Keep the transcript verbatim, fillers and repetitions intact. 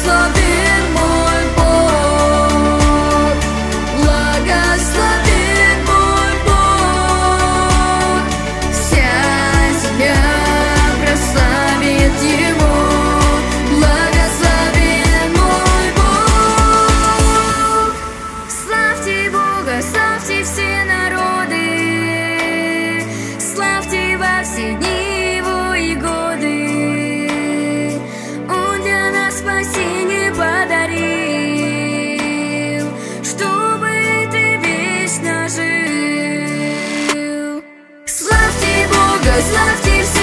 Благословен мой Бог, благословен мой Бог, вся земля прославит Его. Благословен мой Бог. Славьте Бога, славьте все народы, славьте во все дни Его и годы. Он для нас спасение подарил, чтобы ты вечно жил. Славьте Бога, славьте все